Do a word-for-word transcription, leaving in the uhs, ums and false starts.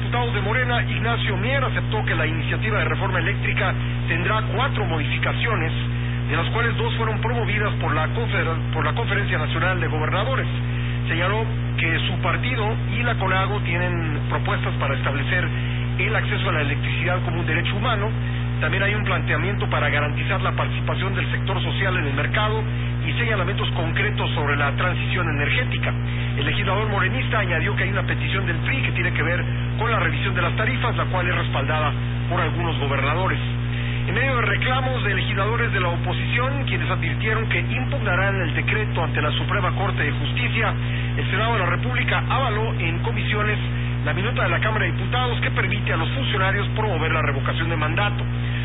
Diputados de Morena, Ignacio Mier, aceptó que la iniciativa de reforma eléctrica tendrá cuatro modificaciones, de las cuales dos fueron promovidas por la, Confer por la Conferencia Nacional de Gobernadores. Señaló que su partido y la CONAGO tienen propuestas para establecer el acceso a la electricidad como un derecho humano. También hay un planteamiento para garantizar la participación del sector social en el mercado y señalamientos concretos sobre la transición energética. El legislador morenista añadió que hay una petición del P R I que tiene que ver con la revisión de las tarifas, la cual es respaldada por algunos gobernadores. En medio de reclamos de legisladores de la oposición, quienes advirtieron que impugnarán el decreto ante la Suprema Corte de Justicia, el Senado de la República avaló en comisiones la minuta de la Cámara de Diputados que permite a los funcionarios promover la revocación de mandato.